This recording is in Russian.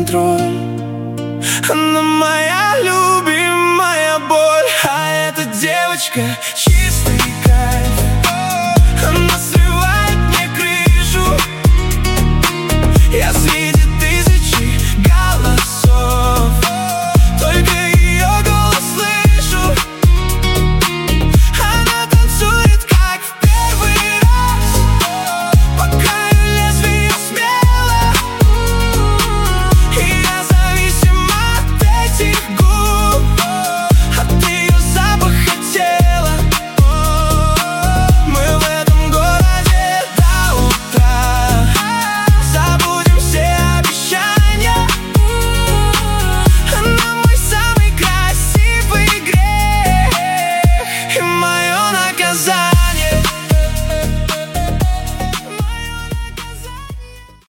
контроль. Она моя любимая боль. А эта девочка чистый кайф. Она срывает мне крышу. Я